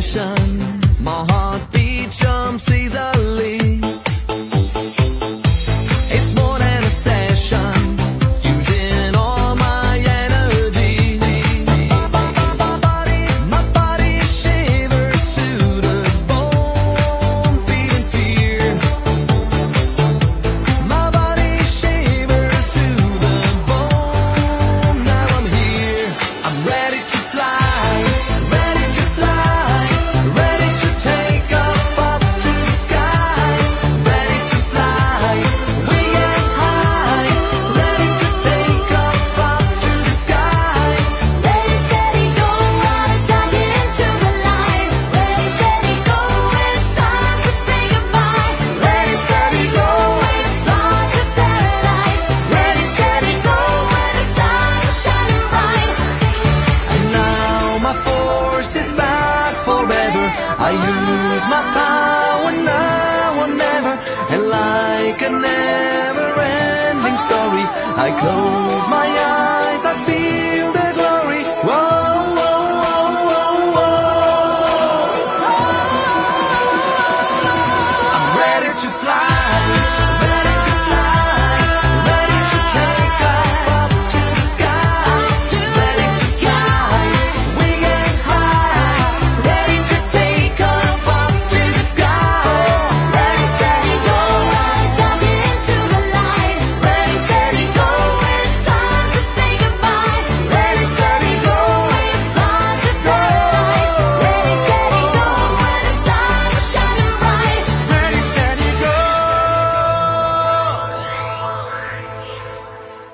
passion. My heartbeat jumps easily. It's more than a session, using all my energy. My body shivers to the bone, feeling fear. My body shivers to the bone. Now I'm here. I'm ready to fly, ready to fly, ready to take off up to the sky, ready to fly. We get high, ready to take off up to the sky. Ready, steady, go, I'm dying into the light. Ready, steady, go, it's time to say goodbye. Ready, steady, go, it's fly to paradise. Ready, steady, go, when the stars are shining bright. And now my force is back forever. I use my power now or never. And like a never-ending story, I close my eyes, I feel the glow.